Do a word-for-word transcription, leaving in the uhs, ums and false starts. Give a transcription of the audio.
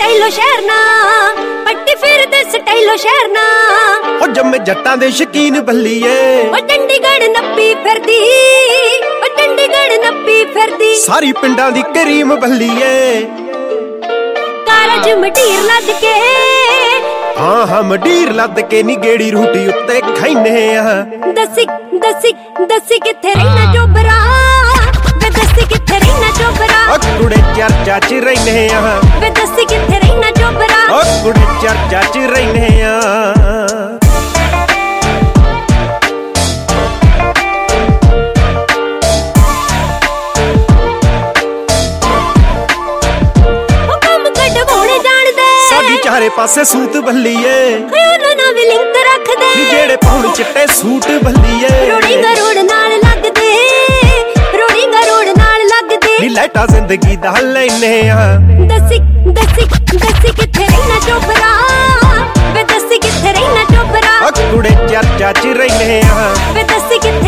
ਸਟਾਈਲੋ ਸ਼ਹਿਰਨਾ, ਪੱਟੀ ਫਿਰਦੇ ਸਟਾਈਲੋ ਸ਼ਹਿਰਨਾ। ਉਹ ਜੰਮੇ ਜੱਟਾਂ ਦੇ ਸ਼ਕੀਨ ਬੱਲੀਏ, ਉਹ ਚੰਡੀਗੜ੍ਹ ਨੱਪੀ ਫਿਰਦੀ, ਉਹ ਚੰਡੀਗੜ੍ਹ ਨੱਪੀ ਫਿਰਦੀ। ਸਾਰੀ ਪਿੰਡਾਂ ਦੀ ਕਰੀਮ ਬੱਲੀਏ, ਕਾਰਜ ਮਟੀਰ ਲੱਦ ਕੇ, ਹਾਂ ਹਾਂ ਮਡੀਰ ਲੱਦ ਕੇ ਨੀ ਗੇੜੀ ਰੂਟੀ ਉੱਤੇ ਖਾਈਨੇ ਆ। ਦੱਸੀ ਦੱਸੀ ਦੱਸੀ ਕਿੱਥੇ ਰਹਿਣਾ ਚੋਬਰਾ, ਵੇ ਦੱਸੀ ਕਿੱਥੇ ਰਹਿਣਾ ਚੋਬਰਾ। ਉਹ ਕੁੜੇ ਚਰਚਾ ਚ ਰਹਿਨੇ ਆ, ਵੇ ਦੱਸੀ ਕਿੱਥੇ ਰਹਿਣਾ ਚੋਬਰਾ। ਉਹ ਕੁੜੇ ਚਰਚਾ ਚ ਰਹਿਨੇ ਆ। ਚਾਰੇ ਪਾਸੇ ਸੂਤ ਬੱਲੀਏ, ਉਹਨਾਂ ਨਾਲ ਵੀ ਲਿੰਕ ਰੱਖਦੇ ਨੀ ਜਿਹੜੇ ਪਾਉਣ ਚਿੱਟੇ ਸੂਟ ਬੱਲੀਏ। ਰੋੜੀਂਗਾ ਰੋੜ ਨਾਲ ਲੱਗਦੇ, ਰੋੜੀਂਗਾ ਰੋੜ ਨਾਲ ਲੱਗਦੇ। ਨੀ ਲਾਈਟਾਂ ਜ਼ਿੰਦਗੀ ਦਾ ਲੈਨੇ ਆ। ਦੱਸੀ ਦੱਸੀ ਦੱਸੀ ਕਿੱਥੇ ਰਹਿਣਾ ਚੋਬਰਾ, ਵੇ ਦੱਸੀ ਕਿੱਥੇ ਰਹਿਣਾ ਚੋਬਰਾ। ਉਹ ਕੁੜੇ ਚਰਚਾ ਚ ਰਹਿਨੇ ਆ, ਵੇ ਦੱਸੀ ਕਿੱਥੇ